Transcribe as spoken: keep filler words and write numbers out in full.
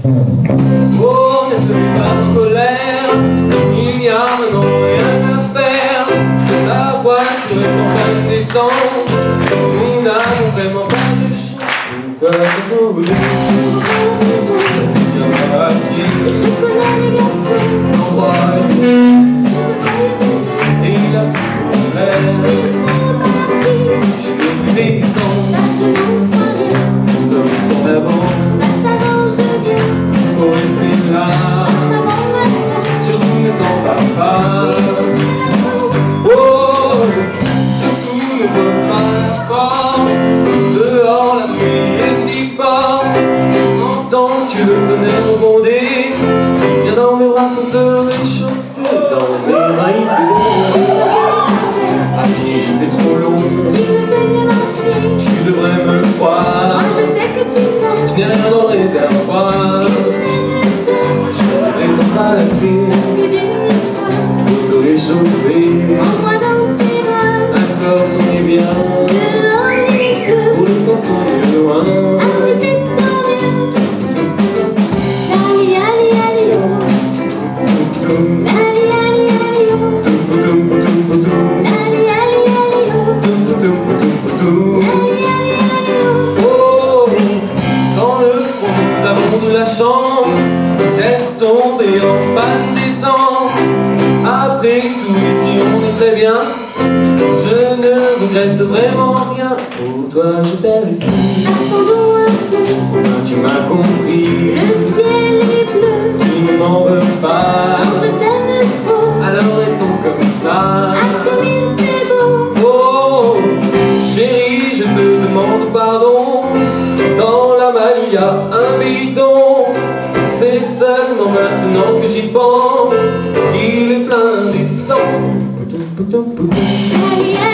Oh, ne sois pas en colère, il n'y a maintenant rien à faire. La voiture est en pleine descente, nous n'avons vraiment pas de choix. Pourquoi te brûler? Ça fait bien à pied. Je connais les garçons. Envoyé. Et il a toujours l'air. Je peux plus descendre. Là je n'entends rien. Nous sommes en avant. Ça s'arrange bien. Faut rester là. Surtout ne t'en va pas. Oh, surtout ne va pas la porte. Dehors la pluie est si forte. Entends tu le tonnerre rebonder. Viens dans mes bras pour te réchauffer. Dans mes mains il fait bon. À pied c'est trop long. Tu veux venir marcher. Tu devrais me croire. Moi je sais que tu mens. Je n'ai rien dans le réservoir. Mais tu m'aimes tant. Je voudrais me traverser. Plus bien que toi. Pour te réchauffer. Prends-moi dans tes bras. D'accord, on est bien. Dehors les feux. Pour les sens on est loin. Ah oui c'est tant bien. Lali ali ali oh. Lali ali ali oh. Lali ali ali oh. Lali ali ali oh. Oh, dans le fond nous avons de la chance d'être tombés en panne d'essence. Après tout ici on est très bien. Je ne regrette vraiment rien. Pour toi je perds l'esprit. Attendons un peu. Tu m'as compris. Le ciel est bleu. Tu ne m'en veux pas. Non je t'aime trop. Alors restons comme ça. Ah comme il fait beau. Oh, chérie, je te demande pardon. Dans la malle il y a un bidon. C'est seulement maintenant que j'y pense. Il est plein d'essence. Lali